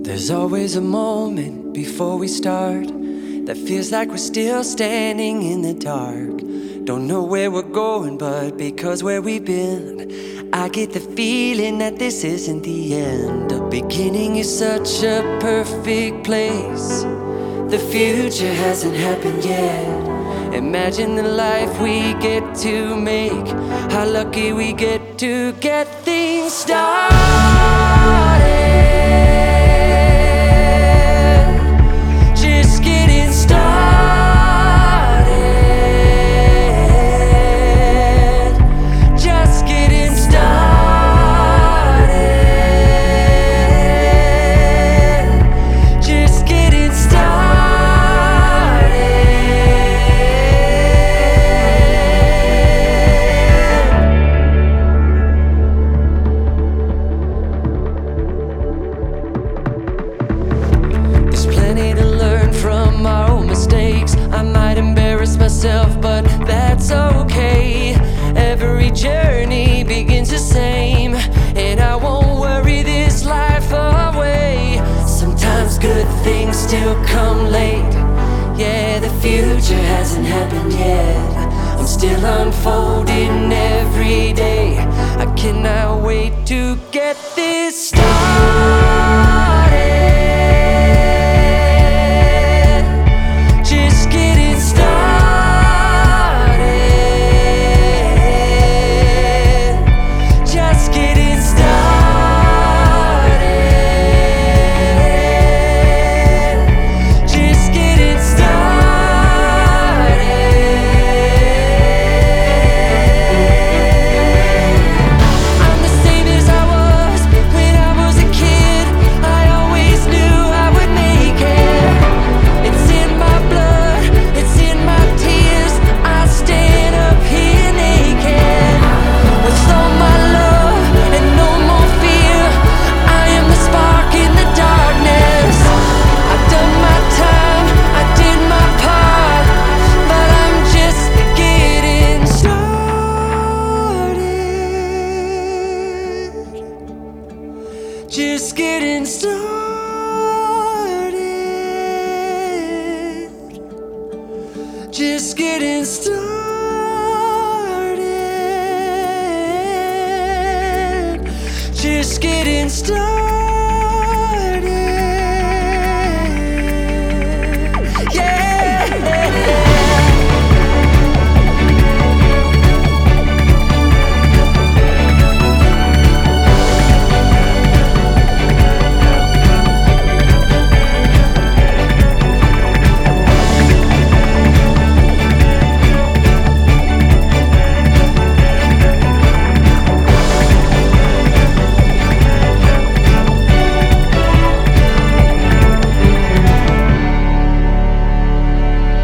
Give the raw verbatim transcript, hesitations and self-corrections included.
There's always a moment before we start that feels like we're still standing in the dark. Don't know where we're going, but because where we've been, I get the feeling that this isn't the end. The beginning is such a perfect place. The future hasn't happened yet. Imagine the life we get to make. How lucky we get to get things started. Just getting started. Just getting started. Just getting started. I might embarrass myself, but that's okay. Every journey begins the same, and I won't worry this life away. Sometimes good things still come late. Yeah, the future hasn't happened yet. I'm still unfolding every day. I cannot wait to get this started.